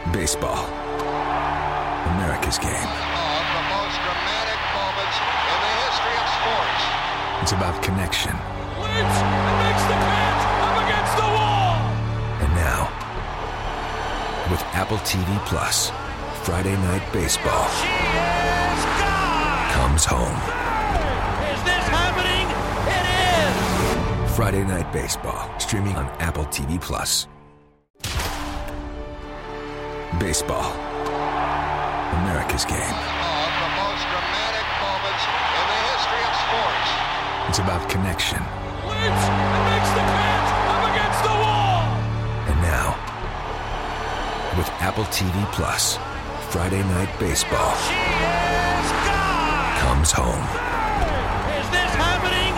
Baseball. America's game. The most dramatic moments in the history of sports. It's about connection. Leaps and makes the catch up against the wall. And now, with Apple TV Plus, Friday Night Baseball comes home. Is this happening? It is. Friday Night Baseball, streaming on Apple TV Plus. Baseball. America's game. The most dramatic moments in the history of sports. It's about connection. Leaps and makes the catch up against the wall. And now, with Apple TV Plus, Friday Night Baseball comes home. Is this happening?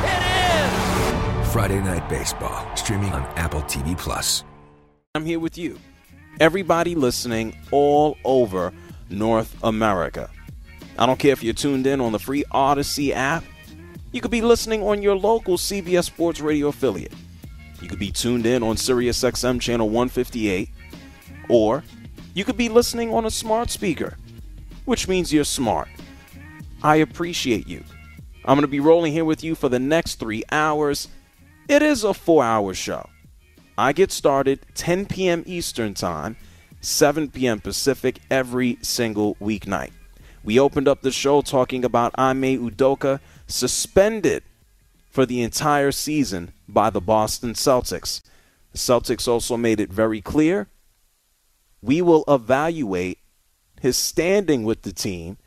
It is. Friday Night Baseball, streaming on Apple TV Plus. I'm here with you. Everybody listening all over North America. I don't care if you're tuned in on the free Odyssey app. You could be listening on your local CBS Sports Radio affiliate. You could be tuned in on SiriusXM channel 158. Or you could be listening on a smart speaker, which means you're smart. I appreciate you. I'm going to be rolling here with you for the next 3 hours. It is a 4-hour show. I get started 10 p.m. Eastern Time, 7 p.m. Pacific every single weeknight. We opened up the show talking about Ime Udoka suspended for the entire season by the Boston Celtics. The Celtics also made it very clear we will evaluate his standing with the team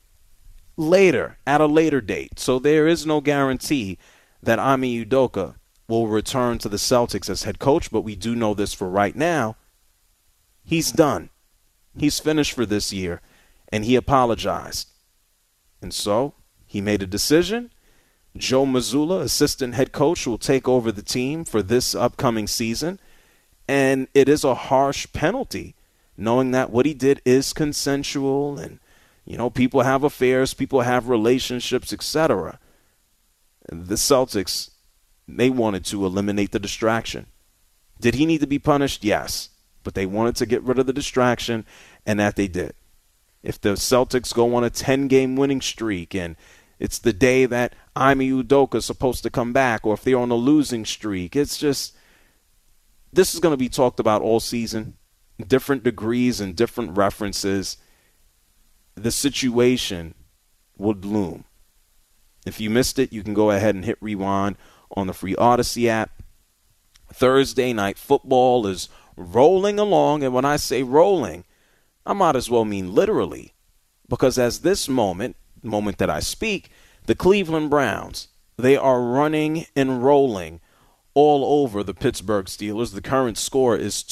later, at a later date. So there is no guarantee that Ime Udoka will return to the Celtics as head coach, but we do know this for right now. He's done. He's finished for this year, and he apologized. And so he made a decision. Joe Mazzulla, assistant head coach, will take over the team for this upcoming season, and it is a harsh penalty, knowing that what he did is consensual, and, you know, people have affairs, people have relationships, etc. The Celtics, they wanted to eliminate the distraction. Did he need to be punished? Yes. But they wanted to get rid of the distraction, and that they did. If the Celtics go on a 10-game winning streak and it's the day that Ime Udoka is supposed to come back, or if they're on a losing streak, it's just, this is going to be talked about all season, different degrees and different references. The situation would loom. If you missed it, you can go ahead and hit rewind on the free Odyssey app. Thursday night football is rolling along, and when I say rolling, I might as well mean literally, because as this moment that I speak, the Cleveland Browns, they are running and rolling all over the Pittsburgh Steelers. The current score is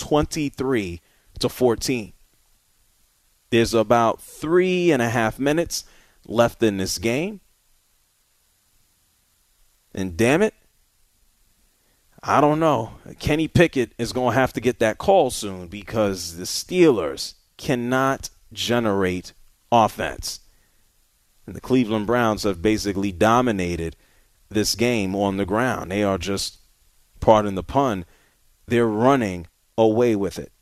23-14. There's about 3.5 minutes left in this game. And damn it, I don't know. Kenny Pickett is going to have to get that call soon, because the Steelers cannot generate offense. And the Cleveland Browns have basically dominated this game on the ground. They are just, pardon the pun, they're running away with it.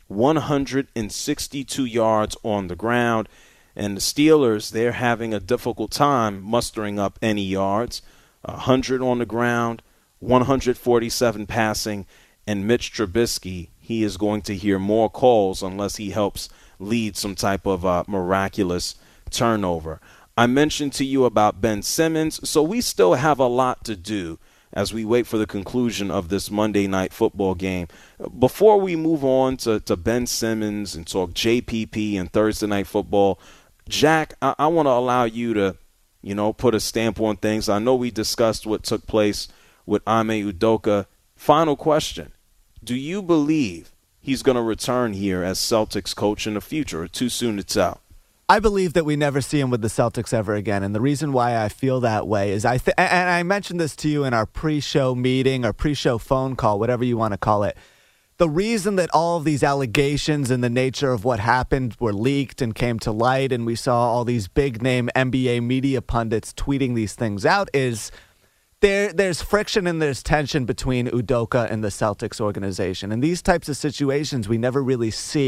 162 yards on the ground. And the Steelers, they're having a difficult time mustering up any yards. 100 on the ground, 147 passing, and Mitch Trubisky, he is going to hear more calls unless he helps lead some type of miraculous turnover. I mentioned to you about Ben Simmons, so we still have a lot to do as we wait for the conclusion of this Monday night football game. Before we move on to Ben Simmons and talk JPP and Thursday night football, Jack, I want to allow you to, put a stamp on things. I know we discussed what took place with Ime Udoka. Final question. Do you believe he's going to return here as Celtics coach in the future, or too soon to tell? I believe that we never see him with the Celtics ever again. And the reason why I feel that way is and I mentioned this to you in our pre-show meeting or pre-show phone call, whatever you want to call it. The reason that all of these allegations and the nature of what happened were leaked and came to light, and we saw all these big-name NBA media pundits tweeting these things out, is there's friction and there's tension between Udoka and the Celtics organization. In these types of situations, we never really see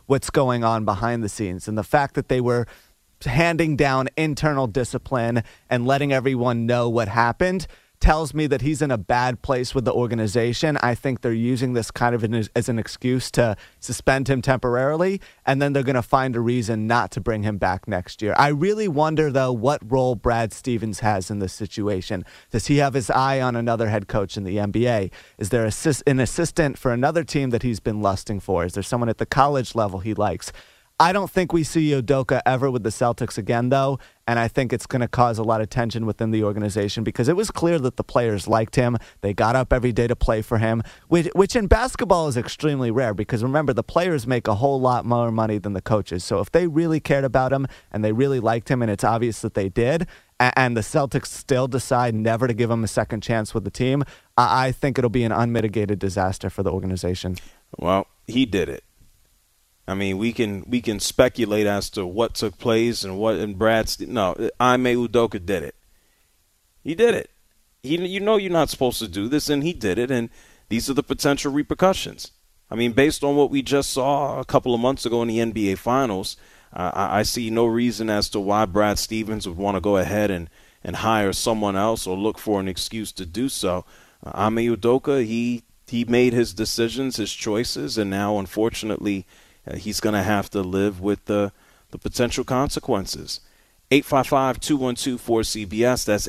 what's going on behind the scenes. And the fact that they were handing down internal discipline and letting everyone know what happened tells me that he's in a bad place with the organization. I think they're using this kind of as an excuse to suspend him temporarily, and then they're going to find a reason not to bring him back next year. I really wonder, though, what role Brad Stevens has in this situation. Does he have his eye on another head coach in the NBA? Is there an assistant for another team that he's been lusting for? Is there someone at the college level he likes? I don't think we see Udoka ever with the Celtics again, though, and I think it's going to cause a lot of tension within the organization because it was clear that the players liked him. They got up every day to play for him, which in basketball is extremely rare because, remember, the players make a whole lot more money than the coaches. So if they really cared about him and they really liked him, and it's obvious that they did, and the Celtics still decide never to give him a second chance with the team, I think it'll be an unmitigated disaster for the organization. Well, he did it. I mean, we can speculate as to what took place and what and Ime Udoka did it. He did it. You know you're not supposed to do this, and he did it, and these are the potential repercussions. I mean, based on what we just saw a couple of months ago in the NBA Finals, I see no reason as to why Brad Stevens would want to go ahead and hire someone else or look for an excuse to do so. Ime Udoka, he made his decisions, his choices, and now, unfortunately, he's going to have to live with the potential consequences. 855-212-4CBS. That's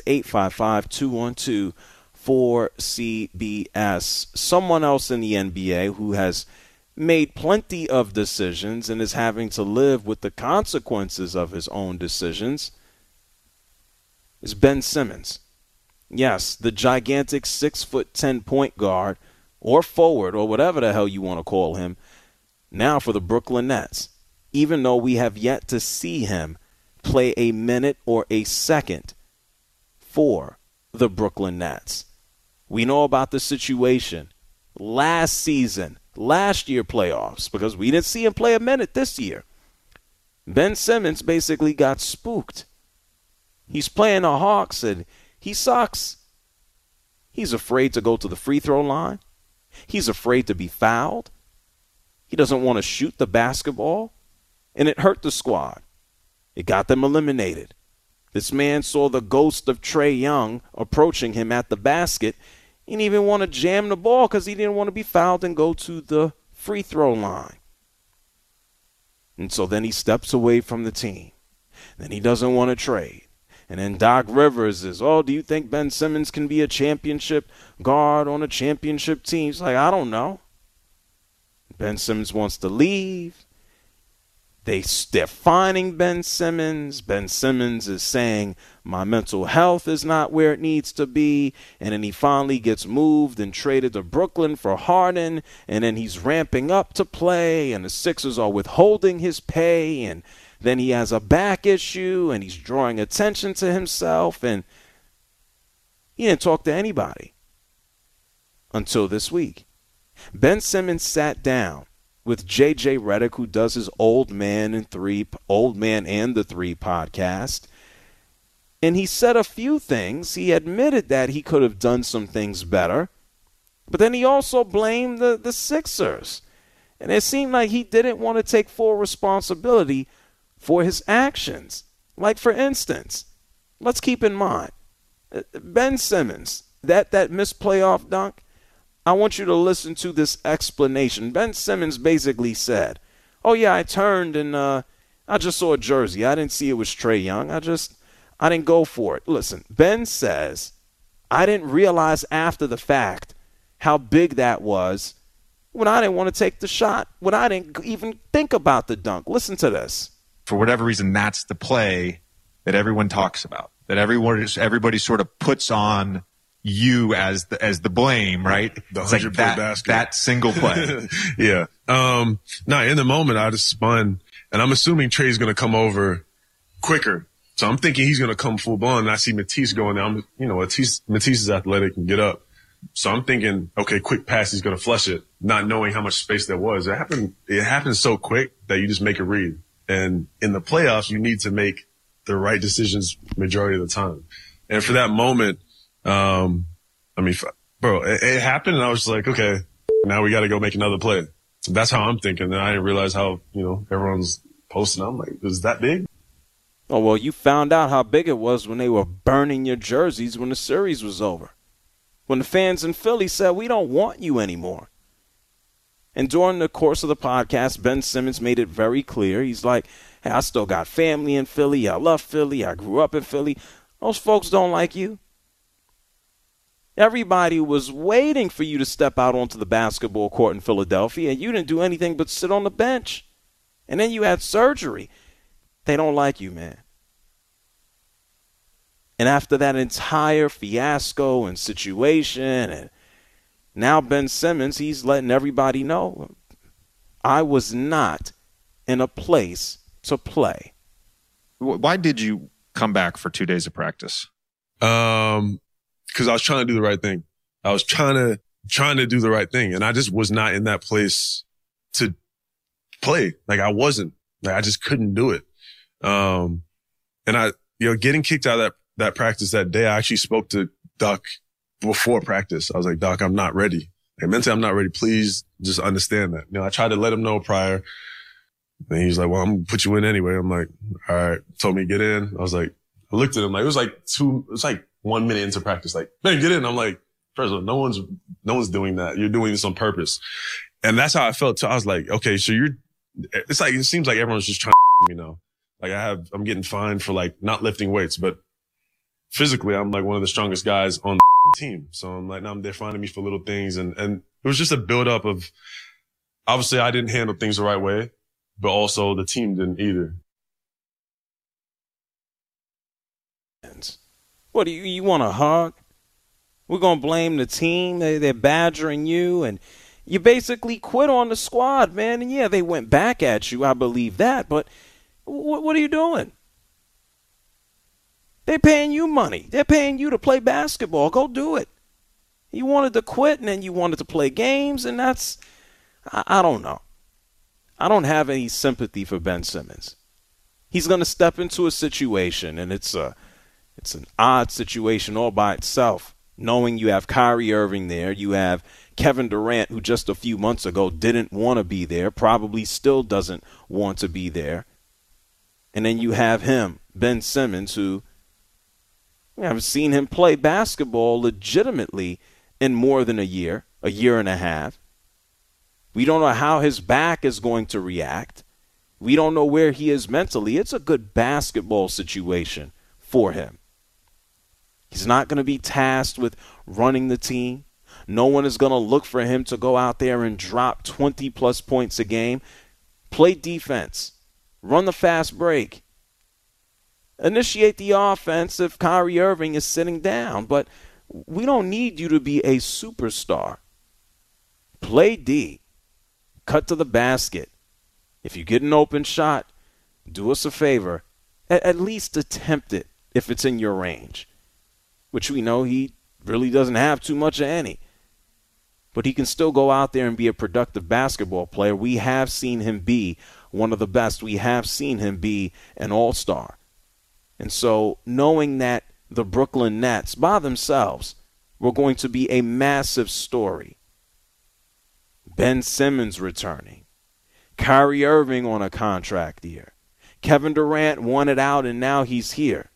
855-212-4CBS. Someone else in the NBA who has made plenty of decisions and is having to live with the consequences of his own decisions is Ben Simmons. Yes, the gigantic 6'10" point guard or forward or whatever the hell you want to call him, now for the Brooklyn Nets, even though we have yet to see him play a minute or a second for the Brooklyn Nets. We know about the situation last season, last year playoffs, because we didn't see him play a minute this year. Ben Simmons basically got spooked. He's playing the Hawks and he sucks. He's afraid to go to the free throw line. He's afraid to be fouled. He doesn't want to shoot the basketball, and it hurt the squad. It got them eliminated. This man saw the ghost of Trae Young approaching him at the basket. He didn't even want to jam the ball because he didn't want to be fouled and go to the free throw line. And so then he steps away from the team. Then he doesn't want to trade. And then Doc Rivers is, do you think Ben Simmons can be a championship guard on a championship team? He's like, I don't know. Ben Simmons wants to leave. They're fining Ben Simmons. Ben Simmons is saying, my mental health is not where it needs to be. And then he finally gets moved and traded to Brooklyn for Harden. And then he's ramping up to play. And the Sixers are withholding his pay. And then he has a back issue. And he's drawing attention to himself. And he didn't talk to anybody until this week. Ben Simmons sat down with J.J. Redick, who does his Old Man and the Three podcast, and he said a few things. He admitted that he could have done some things better, but then he also blamed the Sixers, and it seemed like he didn't want to take full responsibility for his actions. Like, for instance, let's keep in mind, Ben Simmons, that missed playoff dunk, I want you to listen to this explanation. Ben Simmons basically said, I turned and I just saw a jersey. I didn't see it was Trae Young. I didn't go for it. Listen, Ben says, I didn't realize after the fact how big that was when I didn't want to take the shot, when I didn't even think about the dunk. Listen to this. For whatever reason, that's the play that everyone talks about, that everybody sort of puts on you as the blame, right? The it's like 100-point basket. That single play. Yeah. In the moment, I just spun, and I'm assuming Trae's going to come over quicker. So I'm thinking he's going to come full blown, and I see Matisse going down. Matisse is athletic and get up. So I'm thinking, okay, quick pass, he's going to flush it, not knowing how much space there was. It happened so quick that you just make a read. And in the playoffs, you need to make the right decisions majority of the time. And for that moment, it happened, and I was just like, okay, now we got to go make another play. That's how I'm thinking. And I didn't realize how, everyone's posting. I'm like, is that big? Oh, well, you found out how big it was when they were burning your jerseys when the series was over. When the fans in Philly said, we don't want you anymore. And during the course of the podcast, Ben Simmons made it very clear. He's like, hey, I still got family in Philly. I love Philly. I grew up in Philly. Those folks don't like you. Everybody was waiting for you to step out onto the basketball court in Philadelphia, and you didn't do anything but sit on the bench. And then you had surgery. They don't like you, man. And after that entire fiasco and situation, and now Ben Simmons, he's letting everybody know, I was not in a place to play. Why did you come back for 2 days of practice? Because I was trying to do the right thing. I was trying to do the right thing, and I just was not in that place to play. Like, I wasn't. Like, I just couldn't do it. And I, getting kicked out of that practice that day, I actually spoke to Doc before practice. I was like, Doc, I'm not ready. Like, mentally, I'm not ready. Please just understand that. I tried to let him know prior. And he's like, well, I'm going to put you in anyway. I'm like, all right. Told me to get in. I was like, I looked at him like, it was like 1 minute into practice. Like, man, get in. I'm like, first of all, no one's doing that. You're doing this on purpose. And that's how I felt too. I was like, okay, so it's like, it seems like everyone's just trying to, like I'm getting fined for like not lifting weights, but physically I'm like one of the strongest guys on the team. So I'm like, now they're finding me for little things. And it was just a buildup of, obviously I didn't handle things the right way, but also the team didn't either. What do you want a hug? We're going to blame the team. They're badgering you, and you basically quit on the squad, man. And yeah, they went back at you. I believe that, but what are you doing? They're paying you money. They're paying you to play basketball. Go do it. You wanted to quit, and then you wanted to play games, and that's, I don't know. I don't have any sympathy for Ben Simmons. He's going to step into a situation, and it's an odd situation all by itself, knowing you have Kyrie Irving there. You have Kevin Durant, who just a few months ago didn't want to be there, probably still doesn't want to be there. And then you have him, Ben Simmons, who we haven't seen him play basketball legitimately in more than a year and a half. We don't know how his back is going to react. We don't know where he is mentally. It's a good basketball situation for him. He's not going to be tasked with running the team. No one is going to look for him to go out there and drop 20-plus points a game. Play defense. Run the fast break. Initiate the offense if Kyrie Irving is sitting down. But we don't need you to be a superstar. Play D. Cut to the basket. If you get an open shot, do us a favor. At least attempt it if it's in your range. Which we know he really doesn't have too much of any. But he can still go out there and be a productive basketball player. We have seen him be one of the best. We have seen him be an all-star. And so knowing that the Brooklyn Nets by themselves were going to be a massive story. Ben Simmons returning. Kyrie Irving on a contract year. Kevin Durant wanted out and now he's here.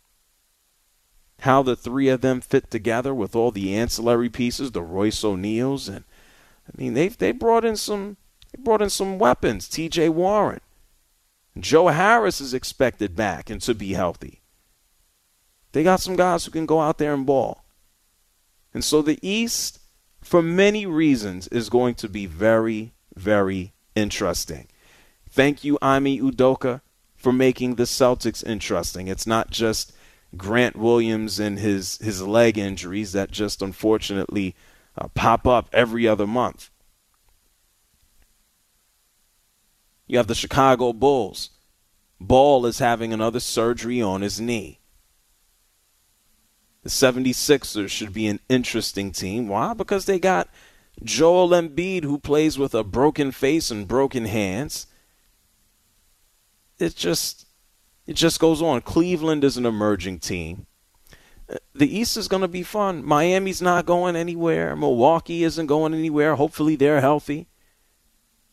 How the three of them fit together with all the ancillary pieces, the Royce O'Neals, and I mean they brought in some weapons. T.J. Warren, Joe Harris is expected back and to be healthy. They got some guys who can go out there and ball, and so the East, for many reasons, is going to be very, very interesting. Thank you, Ime Udoka, for making the Celtics interesting. It's not just Grant Williams and his leg injuries that just unfortunately pop up every other month. You have the Chicago Bulls. Ball is having another surgery on his knee. The 76ers should be an interesting team. Why? Because they got Joel Embiid, who plays with a broken face and broken hands. It just goes on. Cleveland is an emerging team. The East is going to be fun. Miami's not going anywhere. Milwaukee isn't going anywhere. Hopefully they're healthy.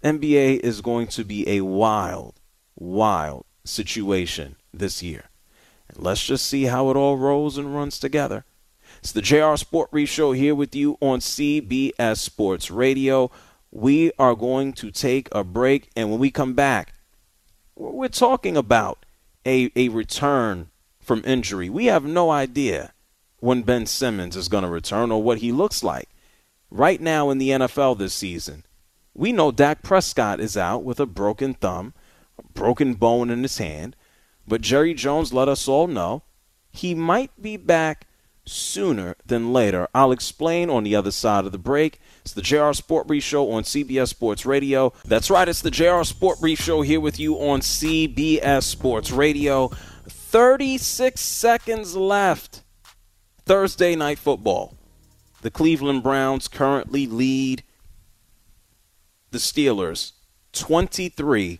NBA is going to be a wild, wild situation this year. And let's just see how it all rolls and runs together. It's the JR Sport Brief Show here with you on CBS Sports Radio. We are going to take a break, and when we come back, we're talking about a return from injury. We have no idea when Ben Simmons is going to return or what he looks like. Right now in the NFL this season, we know Dak Prescott is out with a broken thumb, a broken bone in his hand, but Jerry Jones let us all know he might be back sooner than later. I'll explain on the other side of the break. It's the JR Sport Brief Show on CBS Sports Radio. That's right, it's the JR Sport Brief Show here with you on CBS Sports Radio. 36 seconds left. Thursday Night Football. The Cleveland Browns currently lead the Steelers 23-17.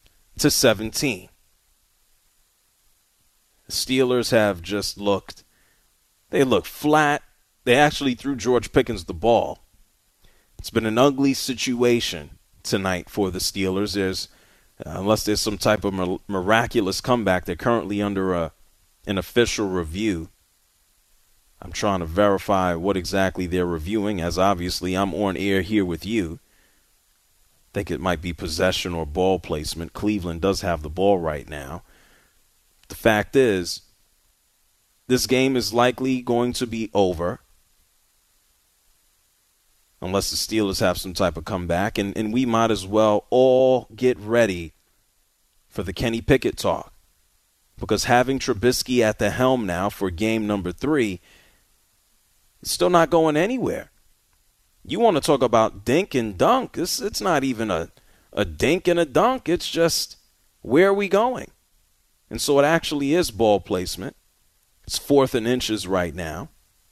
The Steelers have just looked flat. They actually threw George Pickens the ball. It's been an ugly situation tonight for the Steelers. Unless there's some type of miraculous comeback, they're currently under an official review. I'm trying to verify what exactly they're reviewing, as obviously I'm on air here with you. I think it might be possession or ball placement. Cleveland does have the ball right now. The fact is, this game is likely going to be over unless the Steelers have some type of comeback, and we might as well all get ready for the Kenny Pickett talk, because having Trubisky at the helm now for game number 3, it's still not going anywhere. You want to talk about dink and dunk. It's not even a dink and a dunk. It's just, where are we going? And so it actually is ball placement. It's 4th and inches right now.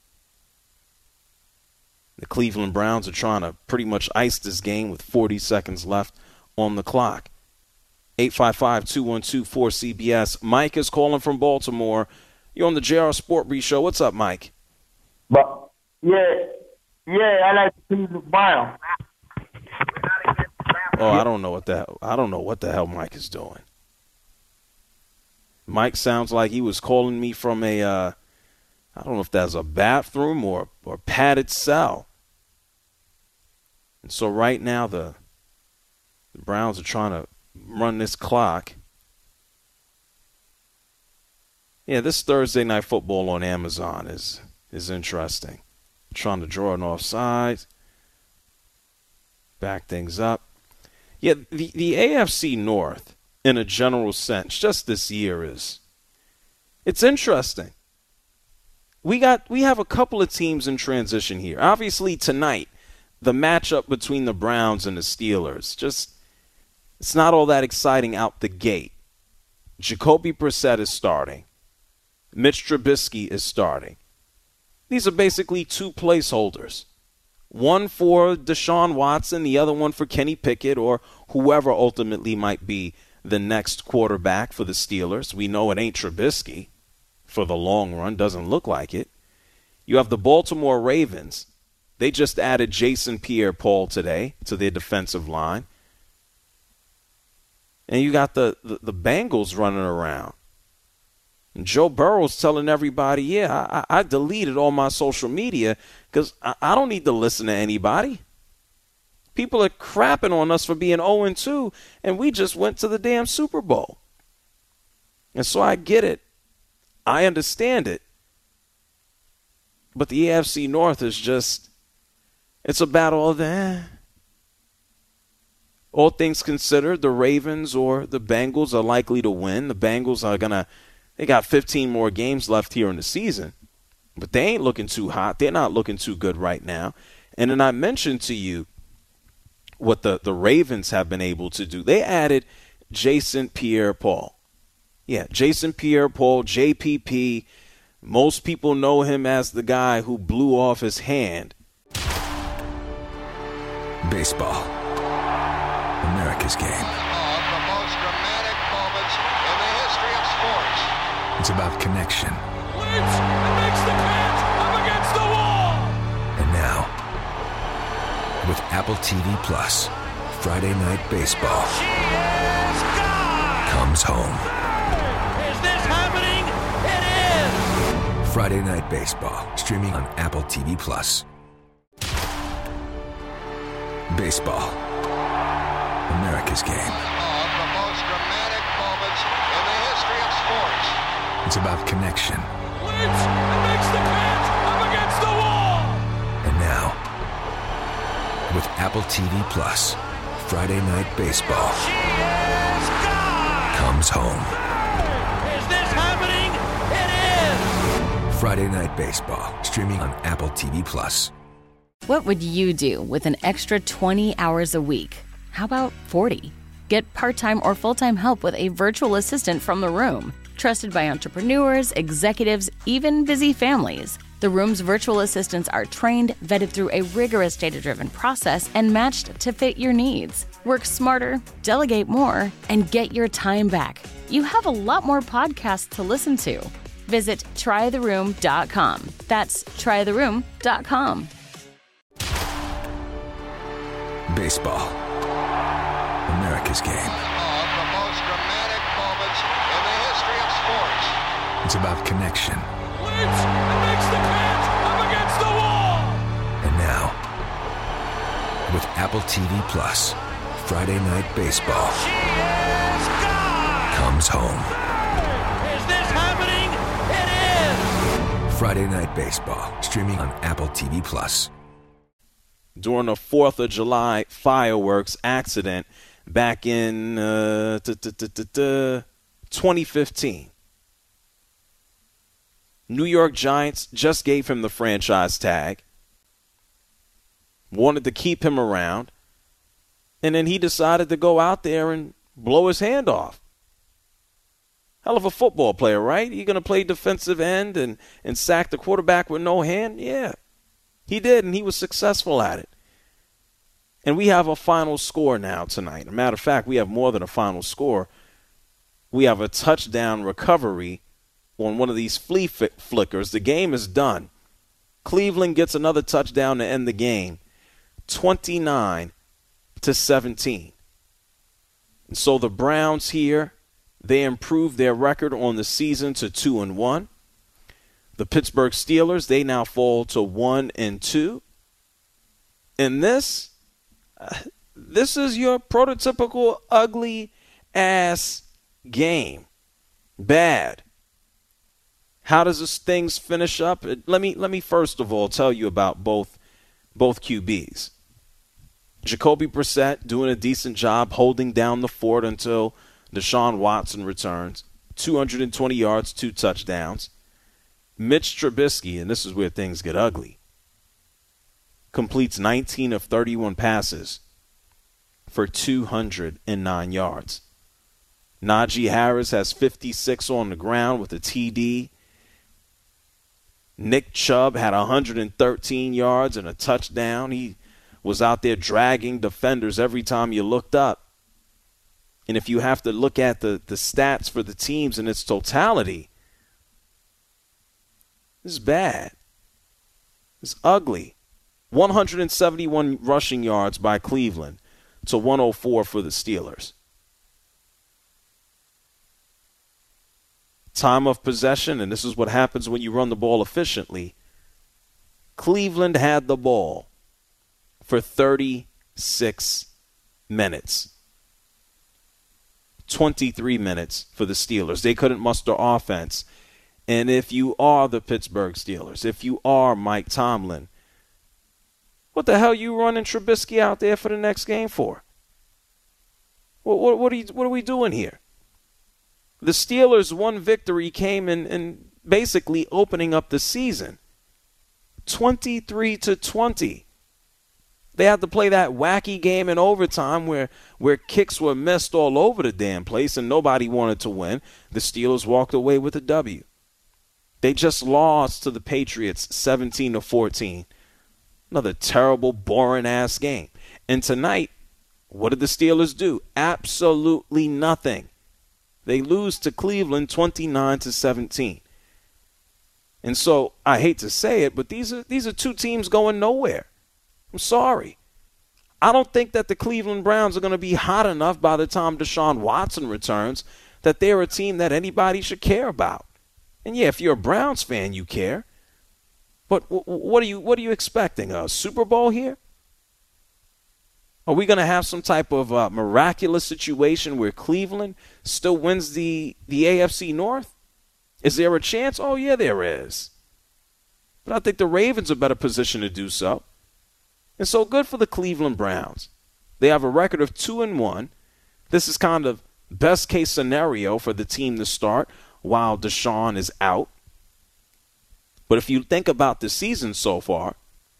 The Cleveland Browns are trying to pretty much ice this game with 40 seconds left on the clock. 855-212-4CBS. Mike is calling from Baltimore. You're on the JR Sport Brief Show. What's up, Mike? But I like the Cleveland Browns. Oh, I don't know what the hell Mike is doing. Mike sounds like he was calling me from a I don't know if that's a bathroom or padded cell. And so right now the Browns are trying to run this clock. Yeah, this Thursday Night Football on Amazon is interesting. Trying to draw an offside. Back things up. Yeah, the AFC North, in a general sense, just this year it's interesting. We have a couple of teams in transition here. Obviously tonight, the matchup between the Browns and the Steelers, it's not all that exciting out the gate. Jacoby Brissett is starting. Mitch Trubisky is starting. These are basically 2 placeholders. One for Deshaun Watson, the other one for Kenny Pickett or whoever ultimately might be the next quarterback for the Steelers. We know it ain't Trubisky for the long run. Doesn't look like it. You have the Baltimore Ravens. They just added Jason Pierre-Paul today to their defensive line. And you got the Bengals running around. And Joe Burrow's telling everybody, I deleted all my social media because I don't need to listen to anybody. People are crapping on us for being 0-2, and we just went to the damn Super Bowl. And so I get it. I understand it. But the AFC North is just, it's a battle of all things considered, the Ravens or the Bengals are likely to win. The Bengals are they got 15 more games left here in the season, but they ain't looking too hot. They're not looking too good right now. And then I mentioned to you what the Ravens have been able to do. They added Jason Pierre-Paul. Yeah, Jason Pierre-Paul, JPP. Most people know him as the guy who blew off his hand. Baseball. America's game. Of the most dramatic moments in the history of sports. It's about connection. Wins and makes the catch up against the wall. And now, with Apple TV Plus, Friday Night Baseball comes home. Is this happening? It is! Friday Night Baseball, streaming on Apple TV+. Baseball, America's game. Of the most dramatic moments in the history of sports. It's about connection. Lynch makes the catch up against the wall! And now, with Apple TV+, Friday Night Baseball comes home. Is this happening? It is! Friday Night Baseball, streaming on Apple TV+. What would you do with an extra 20 hours a week? How about 40? Get part-time or full-time help with a virtual assistant from The Room. Trusted by entrepreneurs, executives, even busy families. The Room's virtual assistants are trained, vetted through a rigorous data-driven process, and matched to fit your needs. Work smarter, delegate more, and get your time back. You have a lot more podcasts to listen to. Visit trytheroom.com. That's trytheroom.com. Baseball, America's game. Of the most dramatic moments in the history of sports. It's about connection. Lynch makes the catch up against the wall! And now, with Apple TV+, Friday Night Baseball comes home. Is this happening? It is! Friday Night Baseball, streaming on Apple TV+. During a 4th of July fireworks accident back in 2015. New York Giants just gave him the franchise tag, wanted to keep him around, and then he decided to go out there and blow his hand off. Hell of a football player, right? You're going to play defensive end and sack the quarterback with no hand? Yeah. He did, and he was successful at it. And we have a final score now tonight. As a matter of fact, we have more than a final score. We have a touchdown recovery on one of these flea flickers. The game is done. Cleveland gets another touchdown to end the game, 29-17. And so the Browns here, they improved their record on the season to 2-1. The Pittsburgh Steelers, they now fall to 1-2. And this is your prototypical ugly ass game. Bad. How does this things finish up? Let me first of all tell you about both QBs. Jacoby Brissett doing a decent job holding down the fort until Deshaun Watson returns. 220 yards, 2 touchdowns. Mitch Trubisky, and this is where things get ugly, completes 19 of 31 passes for 209 yards. Najee Harris has 56 on the ground with a TD. Nick Chubb had 113 yards and a touchdown. He was out there dragging defenders every time you looked up. And if you have to look at the stats for the teams in its totality, this is bad. It's ugly. 171 rushing yards by Cleveland to 104 for the Steelers. Time of possession, and this is what happens when you run the ball efficiently. Cleveland had the ball for 36 minutes. 23 minutes for the Steelers. They couldn't muster offense. And if you are the Pittsburgh Steelers, if you are Mike Tomlin, what the hell are you running Trubisky out there for the next game for? What are we doing here? The Steelers' one victory came in basically opening up the season. 23-20. They had to play that wacky game in overtime where kicks were missed all over the damn place and nobody wanted to win. The Steelers walked away with a W. They just lost to the Patriots 17-14. Another terrible, boring-ass game. And tonight, what did the Steelers do? Absolutely nothing. They lose to Cleveland 29-17. And so, I hate to say it, but these are two teams going nowhere. I'm sorry. I don't think that the Cleveland Browns are going to be hot enough by the time Deshaun Watson returns that they're a team that anybody should care about. And yeah, if you're a Browns fan, you care. But what are you expecting? A Super Bowl here? Are we going to have some type of miraculous situation where Cleveland still wins the AFC North? Is there a chance? Oh, yeah, there is. But I think the Ravens are better positioned to do so. And so good for the Cleveland Browns. They have a record of 2-1. This is kind of best case scenario for the team to start while Deshaun is out. But if you think about the season so far,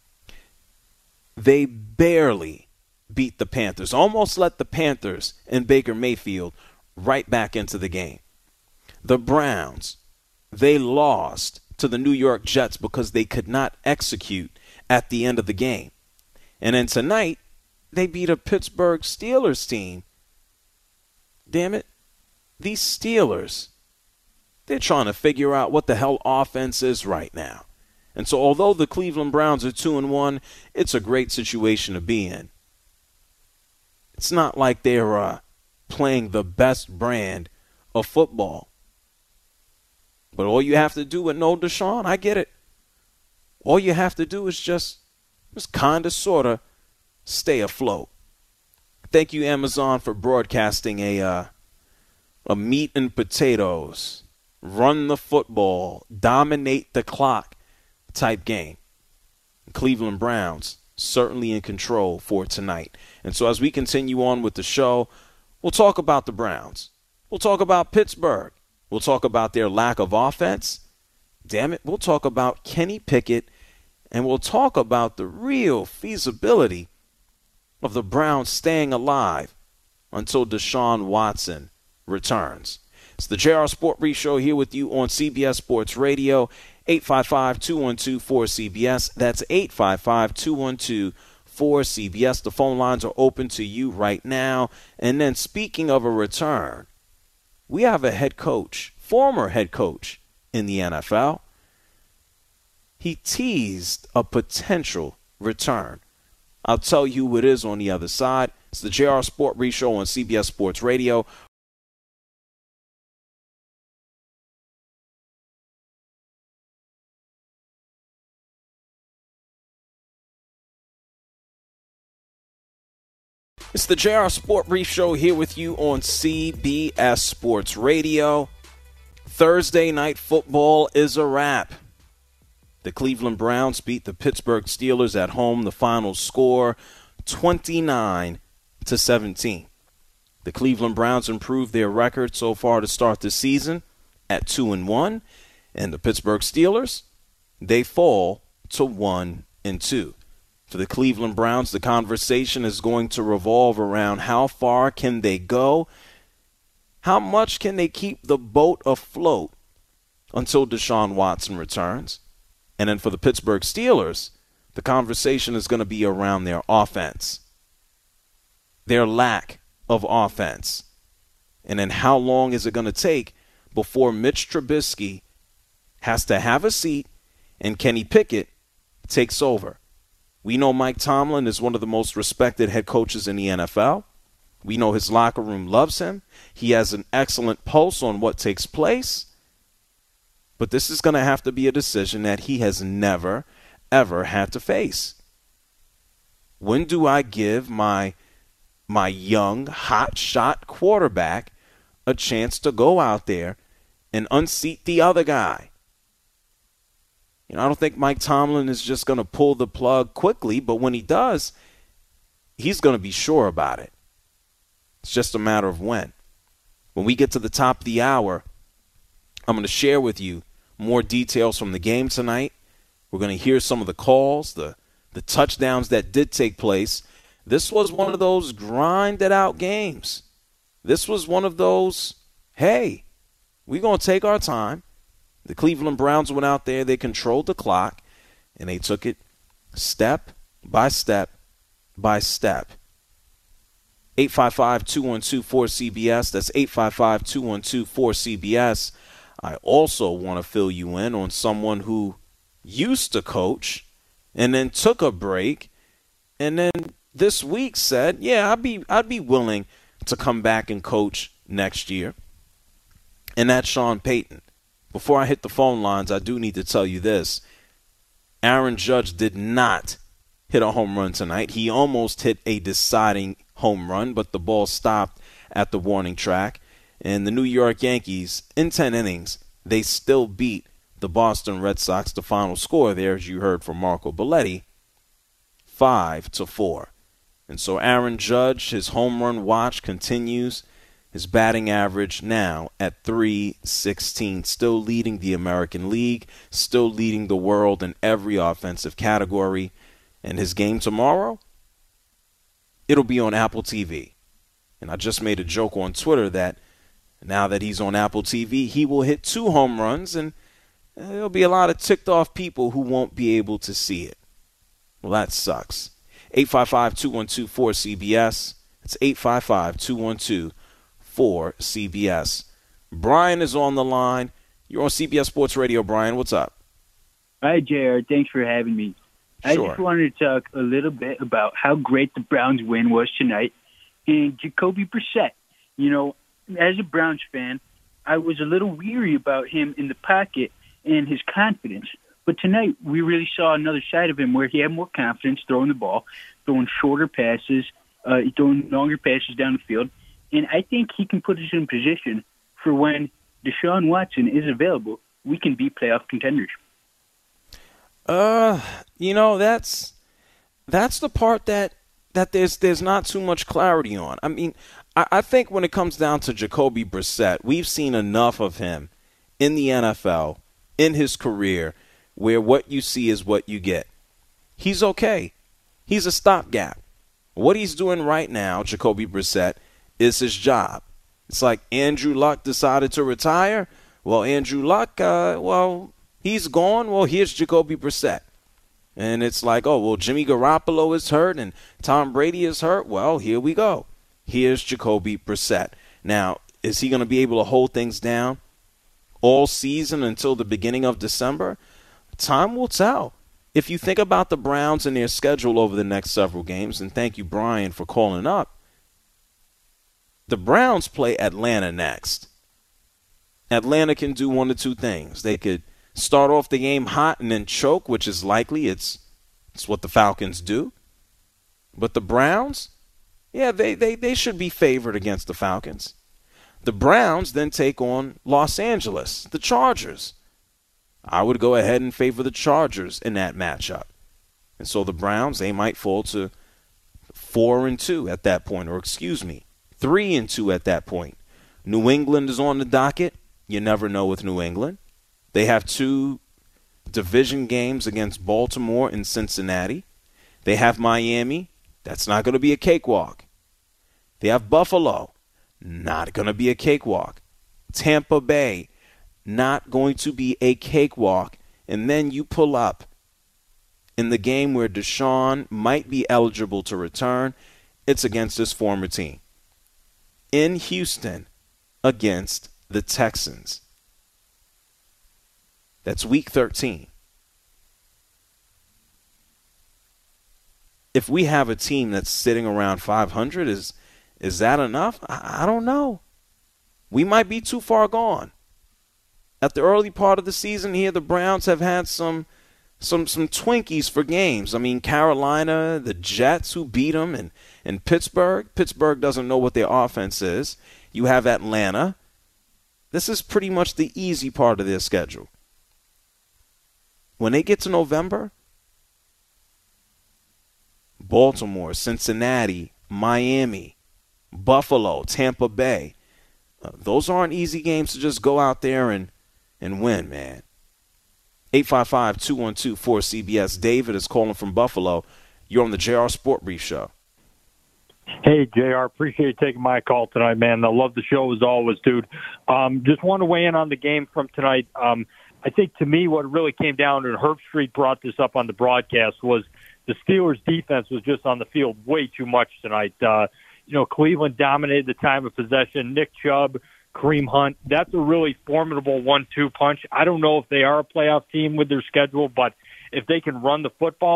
they barely beat the Panthers, almost let the Panthers and Baker Mayfield right back into the game. The Browns, they lost to the New York Jets because they could not execute at the end of the game. And then tonight, they beat a Pittsburgh Steelers team. Damn it, these Steelers, they're trying to figure out what the hell offense is right now. And so although the Cleveland Browns are 2-1, it's a great situation to be in. It's not like they're playing the best brand of football. But all you have to do with no Deshaun, I get it. All you have to do is just kind of, sort of stay afloat. Thank you, Amazon, for broadcasting a meat and potatoes, run the football, dominate the clock type game. Cleveland Browns certainly in control for tonight. And so as we continue on with the show, we'll talk about the Browns. We'll talk about Pittsburgh. We'll talk about their lack of offense. Damn it, we'll talk about Kenny Pickett, and we'll talk about the real feasibility of the Browns staying alive until Deshaun Watson returns. It's the JR Sport Brief Show here with you on CBS Sports Radio, 855-212-4CBS. That's 855-212-4CBS. The phone lines are open to you right now. And then speaking of a return, we have a head coach, former head coach in the NFL. He teased a potential return. I'll tell you who it is on the other side. It's the JR Sport Brief Show on CBS Sports Radio. It's the JR Sport Brief Show here with you on CBS Sports Radio. Thursday night football is a wrap. The Cleveland Browns beat the Pittsburgh Steelers at home. The final score, 29-17. The Cleveland Browns improved their record so far to start the season at 2-1. And the Pittsburgh Steelers, they fall to 1-2. For the Cleveland Browns, the conversation is going to revolve around how far can they go, how much can they keep the boat afloat until Deshaun Watson returns. And then for the Pittsburgh Steelers, the conversation is going to be around their offense, their lack of offense. And then how long is it going to take before Mitch Trubisky has to have a seat and Kenny Pickett takes over? We know Mike Tomlin is one of the most respected head coaches in the NFL. We know his locker room loves him. He has an excellent pulse on what takes place. But this is going to have to be a decision that he has never, ever had to face. When do I give my young, hot-shot quarterback a chance to go out there and unseat the other guy? You know, I don't think Mike Tomlin is just going to pull the plug quickly, but when he does, he's going to be sure about it. It's just a matter of when. When we get to the top of the hour, I'm going to share with you more details from the game tonight. We're going to hear some of the calls, the touchdowns that did take place. This was one of those grinded-out games. This was one of those, hey, we're going to take our time. The Cleveland Browns went out there, they controlled the clock, and they took it step by step by step. 855-212-4CBS. That's 855-212-4CBS. I also want to fill you in on someone who used to coach and then took a break and then this week said, yeah, I'd be willing to come back and coach next year. And that's Sean Payton. Before I hit the phone lines, I do need to tell you this. Aaron Judge did not hit a home run tonight. He almost hit a deciding home run, but the ball stopped at the warning track. And the New York Yankees, in 10 innings, they still beat the Boston Red Sox. The final score there, as you heard from Marco Belletti, 5-4. And so Aaron Judge, his home run watch continues. His batting average now at .316, still leading the American League, still leading the world in every offensive category. And his game tomorrow, it'll be on Apple TV. And I just made a joke on Twitter that now that he's on Apple TV, he will hit 2 home runs, and there'll be a lot of ticked off people who won't be able to see it. Well, that sucks. 855-212-4CBS. It's 855-212-4CBS. Brian is on the line. You're on CBS Sports Radio, Brian. What's up? Hi, JR. Thanks for having me. Sure. I just wanted to talk a little bit about how great the Browns win was tonight and Jacoby Brissett. You know, as a Browns fan, I was a little weary about him in the pocket and his confidence. But tonight, we really saw another side of him where he had more confidence throwing the ball, throwing shorter passes, throwing longer passes down the field. And I think he can put us in position for when Deshaun Watson is available, we can be playoff contenders. You know, that's the part that there's not too much clarity on. I mean, I think when it comes down to Jacoby Brissett, we've seen enough of him in the NFL, in his career, where what you see is what you get. He's okay. He's a stopgap. What he's doing right now, Jacoby Brissett, is his job. It's like Andrew Luck decided to retire. Well, Andrew Luck, he's gone. Well, here's Jacoby Brissett. And it's like, oh, well, Jimmy Garoppolo is hurt and Tom Brady is hurt. Well, here we go. Here's Jacoby Brissett. Now, is he going to be able to hold things down all season until the beginning of December? Time will tell. If you think about the Browns and their schedule over the next several games, and thank you, Brian, for calling up, the Browns play Atlanta next. Atlanta can do one of two things. They could start off the game hot and then choke, which is likely. It's what the Falcons do. But the Browns, yeah, they should be favored against the Falcons. The Browns then take on Los Angeles, the Chargers. I would go ahead and favor the Chargers in that matchup. And so the Browns, they might fall to 4-2 at that point, or 3-2 at that point. New England is on the docket. You never know with New England. They have 2 division games against Baltimore and Cincinnati. They have Miami. That's not going to be a cakewalk. They have Buffalo. Not going to be a cakewalk. Tampa Bay. Not going to be a cakewalk. And then you pull up in the game where Deshaun might be eligible to return. It's against his former team. In Houston against the Texans. That's week 13. If we have a team that's sitting around 500, is that enough? I don't know. We might be too far gone. At the early part of the season here, the Browns have had some Twinkies for games. I mean, Carolina, the Jets who beat them, and Pittsburgh. Pittsburgh doesn't know what their offense is. You have Atlanta. This is pretty much the easy part of their schedule. When they get to November, Baltimore, Cincinnati, Miami, Buffalo, Tampa Bay, those aren't easy games to just go out there and win, man. 855-212-4CBS. David is calling from Buffalo. You're on the JR Sport Brief Show. Hey, JR, appreciate you taking my call tonight, man. I love the show as always, dude. Just want to weigh in on the game from tonight. I think to me what really came down, and Herb Street brought this up on the broadcast, was the Steelers' defense was just on the field way too much tonight. Cleveland dominated the time of possession. Nick Chubb, Kareem Hunt, that's a really formidable 1-2 punch. I don't know if they are a playoff team with their schedule, but if they can run the football,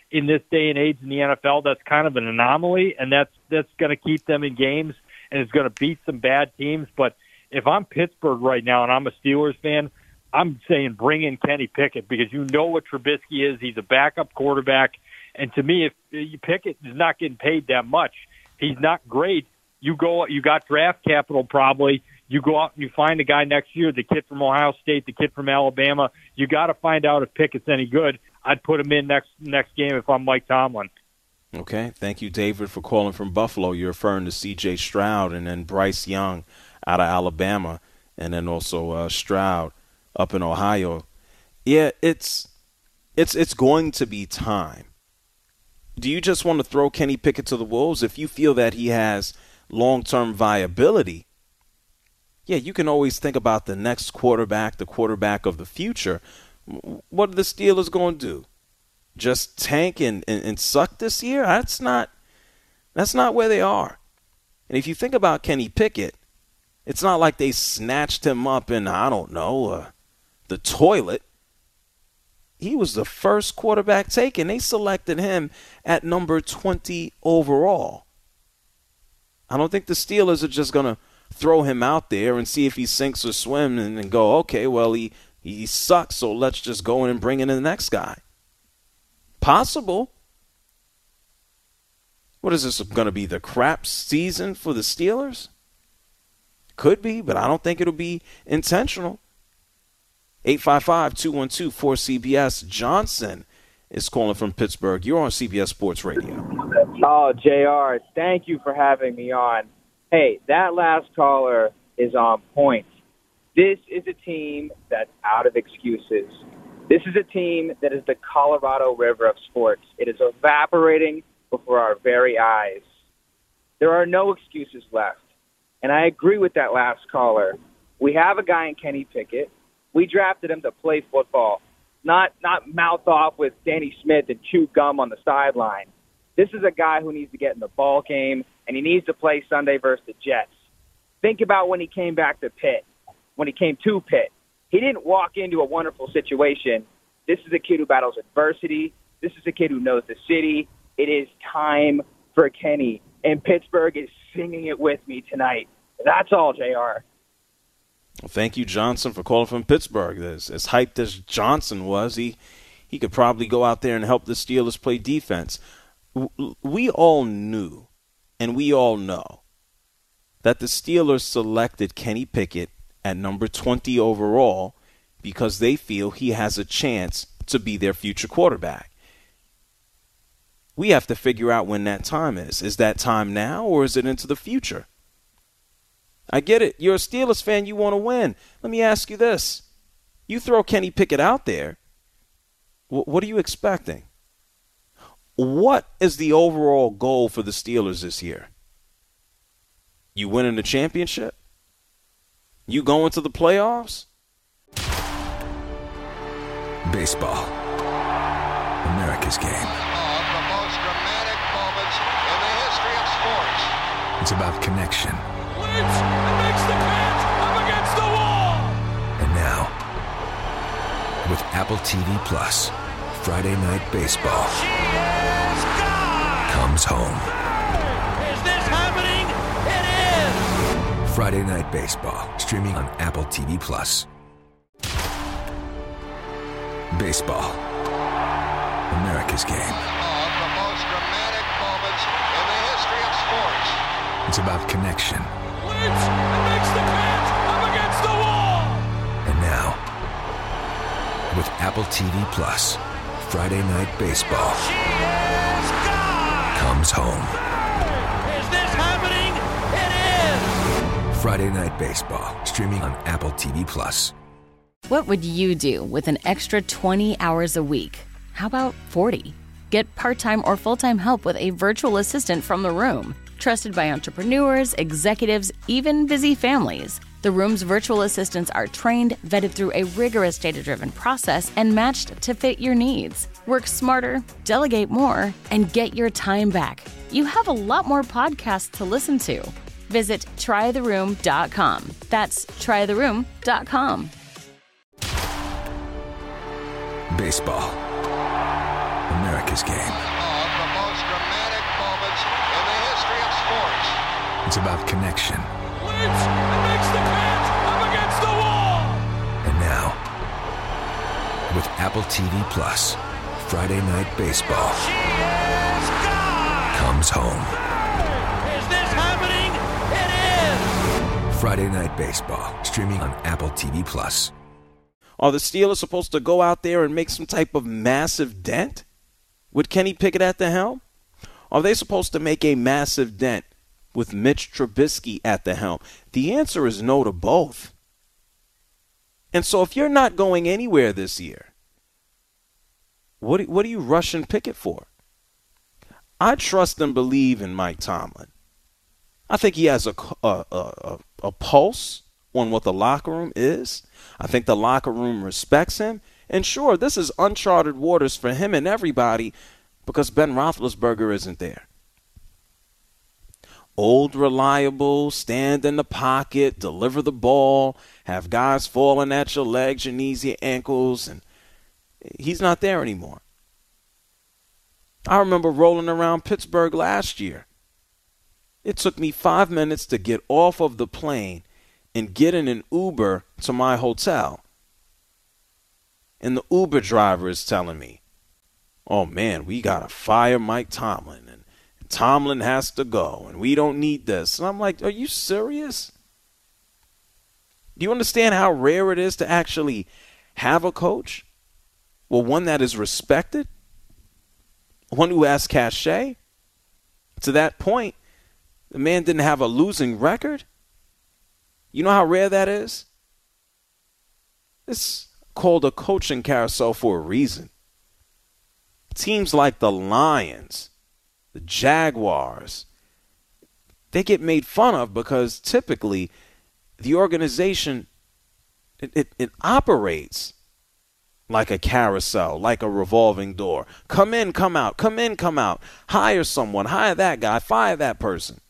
in this day and age in the NFL, that's kind of an anomaly, and that's going to keep them in games, and it's going to beat some bad teams. But if I'm Pittsburgh right now and I'm a Steelers fan, I'm saying bring in Kenny Pickett, because you know what Trubisky is. He's a backup quarterback. And to me, if Pickett is not getting paid that much, he's not great. You got draft capital probably. You go out and you find a guy next year, the kid from Ohio State, the kid from Alabama. You got to find out if Pickett's any good. I'd put him in next game if I'm Mike Tomlin. Okay, thank you, David, for calling from Buffalo. You're referring to C.J. Stroud and then Bryce Young out of Alabama, and then also Stroud up in Ohio. Yeah, it's going to be time. Do you just want to throw Kenny Pickett to the wolves? If you feel that he has long-term viability, yeah, you can always think about the next quarterback, the quarterback of the future. What are the Steelers going to do? Just tank and suck this year? That's not where they are. And if you think about Kenny Pickett, it's not like they snatched him up in, I don't know, the toilet. He was the first quarterback taken. They selected him at number 20 overall. I don't think the Steelers are just going to throw him out there and see if he sinks or swims and go, okay, well, he sucks, so let's just go in and bring in the next guy. Possible. What is this going to be, the crap season for the Steelers? Could be, but I don't think it'll be intentional. 855-212-4CBS. Johnson is calling from Pittsburgh. You're on CBS Sports Radio. Oh, JR, thank you for having me on. Hey, that last caller is on point. This is a team that's out of excuses. This is a team that is the Colorado River of sports. It is evaporating before our very eyes. There are no excuses left. And I agree with that last caller. We have a guy in Kenny Pickett. We drafted him to play football, not mouth off with Danny Smith and chew gum on the sideline. This is a guy who needs to get in the ball game, and he needs to play Sunday versus the Jets. Think about when he came back to Pitt, when he came to Pitt. He didn't walk into a wonderful situation. This is a kid who battles adversity. This is a kid who knows the city. It is time for Kenny, and Pittsburgh is singing it with me tonight. That's all, JR. Well, thank you, Johnson, for calling from Pittsburgh. As hyped as Johnson was, he could probably go out there and help the Steelers play defense. We all knew, and we all know, that the Steelers selected Kenny Pickett at number 20 overall because they feel he has a chance to be their future quarterback. We have to figure out when that time is. Is that time now, or is it into the future? I get it. You're a Steelers fan. You want to win. Let me ask you this. You throw Kenny Pickett out there, what are you expecting? What is the overall goal for the Steelers this year? You winning the championship? You going to the playoffs? Baseball. America's game. Of the most dramatic moments in the history of sports. It's about connection. Makes the catch up against the wall. And now, with Apple TV Plus, Friday Night Baseball comes home. Is this happening? It is. Friday Night Baseball, streaming on Apple TV Plus. Baseball. America's game. Of the most dramatic moments in the history of sports. It's about connection. Makes the catch up against the wall. And now, with Apple TV Plus, Friday Night Baseball comes home. Is this happening? It is. Friday Night Baseball, streaming on Apple TV Plus. What would you do with an extra 20 hours a week? How about 40? Get part-time or full-time help with a virtual assistant from The Room. Trusted by entrepreneurs, executives, even busy families. The Room's virtual assistants are trained, vetted through a rigorous data-driven process, and matched to fit your needs. Work smarter, delegate more, and get your time back. You have a lot more podcasts to listen to. Visit trytheroom.com. That's trytheroom.com. Baseball. America's this game. Of the most dramatic moments in the history of sports. It's about connection. Wins and makes the catch up against the wall. And now, with Apple TV Plus, Friday Night Baseball comes home. Is this happening? It is. Friday Night Baseball, streaming on Apple TV Plus. Are the Steelers supposed to go out there and make some type of massive dent with Kenny Pickett at the helm? Are they supposed to make a massive dent with Mitch Trubisky at the helm? The answer is no to both. And so if you're not going anywhere this year, what are you rushing Pickett for? I trust and believe in Mike Tomlin. I think he has a pulse on what the locker room is. I think the locker room respects him. And sure, this is uncharted waters for him and everybody because Ben Roethlisberger isn't there. Old, reliable, stand in the pocket, deliver the ball, have guys falling at your legs, your knees, your ankles, and he's not there anymore. I remember rolling around Pittsburgh last year. It took me 5 minutes to get off of the plane and get in an Uber to my hotel. And the Uber driver is telling me, oh man, we got to fire Mike Tomlin. And Tomlin has to go. And we don't need this. And I'm like, are you serious? Do you understand how rare it is to actually have a coach? Well, one that is respected. One who has cachet. To that point, the man didn't have a losing record. You know how rare that is? It's called a coaching carousel for a reason. Teams like the Lions, the Jaguars, they get made fun of because typically the organization, it operates like a carousel, like a revolving door. Come in, come out, come in, come out. Hire someone, hire that guy, fire that person.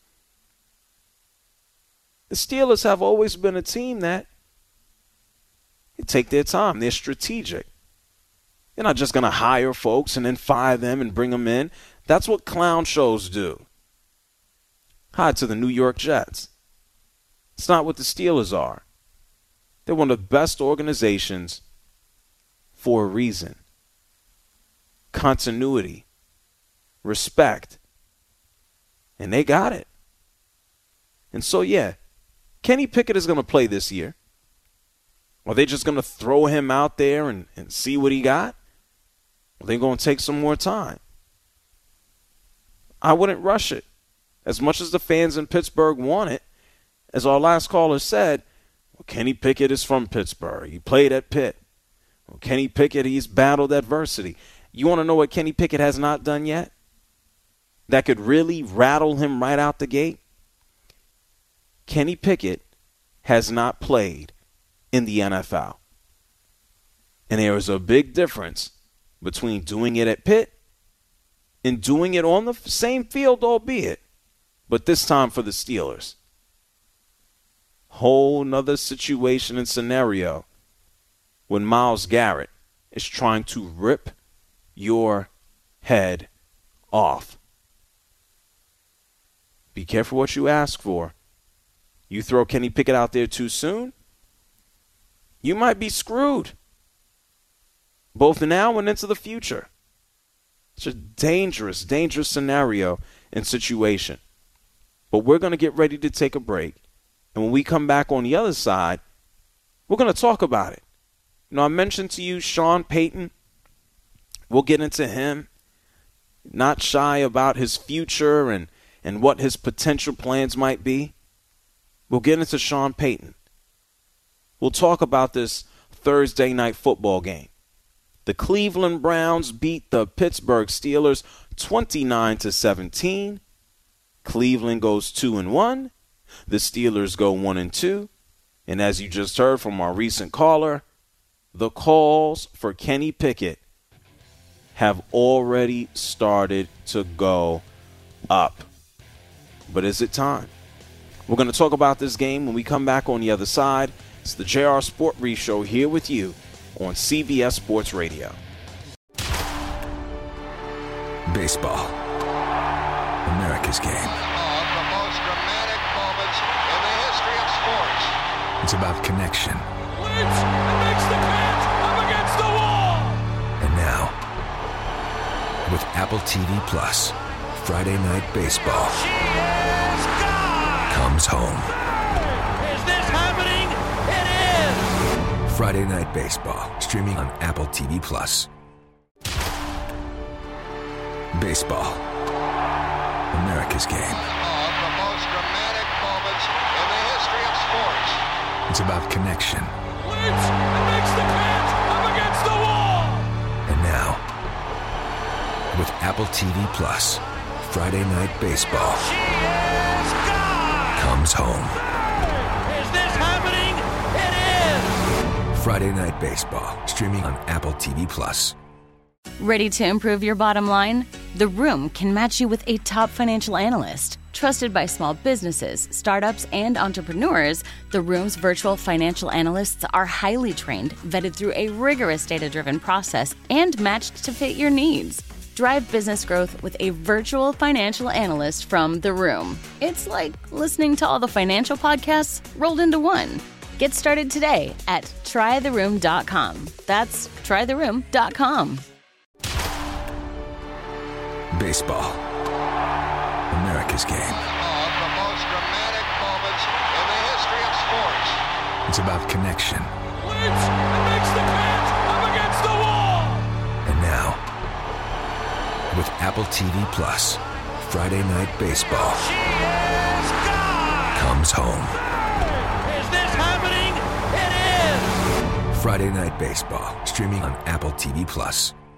The Steelers have always been a team that they take their time. They're strategic. They're not just going to hire folks and then fire them and bring them in. That's what clown shows do. Hi to the New York Jets. It's not what the Steelers are. They're one of the best organizations for a reason. Continuity. Respect. And they got it. And so, yeah, Kenny Pickett is going to play this year. Are they just going to throw him out there and see what he got? Are they going to take some more time? I wouldn't rush it. As much as the fans in Pittsburgh want it, as our last caller said, well, Kenny Pickett is from Pittsburgh. He played at Pitt. Well, Kenny Pickett, he's battled adversity. You want to know what Kenny Pickett has not done yet? That could really rattle him right out the gate? Kenny Pickett has not played in the NFL. And there is a big difference between doing it at Pitt and doing it on the same field, albeit, but this time for the Steelers. Whole nother situation and scenario when Myles Garrett is trying to rip your head off. Be careful what you ask for. You throw Kenny Pickett out there too soon, you might be screwed. Both now and into the future. It's a dangerous, dangerous scenario and situation. But we're going to get ready to take a break. And when we come back on the other side, we're going to talk about it. You know, I mentioned to you Sean Payton. We'll get into him. Not shy about his future and what his potential plans might be. We'll get into Sean Payton. We'll talk about this Thursday night football game. The Cleveland Browns beat the Pittsburgh Steelers 29-17. Cleveland goes 2-1. The Steelers go 1-2. And as you just heard from our recent caller, the calls for Kenny Pickett have already started to go up. But is it time? We're going to talk about this game when we come back on the other side. It's the JR Sport Brief Show here with you on CBS Sports Radio. Baseball. America's game. Of the most dramatic moments in the history of sports. It's about connection. Leaps and makes the catch up against the wall. And now, with Apple TV Plus, Friday Night Baseball comes home. Is this happening? It is. Friday Night Baseball, streaming on Apple TV Plus. Baseball. America's game. Of the most dramatic moments in the history of sports. It's about connection. Leaps and makes the catch up against the wall. And now, with Apple TV Plus, Friday Night Baseball comes home. Is this happening? It is. Friday Night Baseball, streaming on Apple TV Plus. Ready to improve your bottom line? The Room can match you with a top financial analyst. Trusted by small businesses, startups, and entrepreneurs, The Room's virtual financial analysts are highly trained, vetted through a rigorous data-driven process, and matched to fit your needs. Drive business growth with a virtual financial analyst from The Room. It's like listening to all the financial podcasts rolled into one. Get started today at trytheroom.com. That's trytheroom.com. Baseball. America's game. Of the most dramatic moments in the history of sports. It's about connection. Leaps and makes the catch up against the wall. And now, with Apple TV Plus, Friday Night Baseball comes home. Is this happening? It is. Friday Night Baseball, streaming on Apple TV Plus.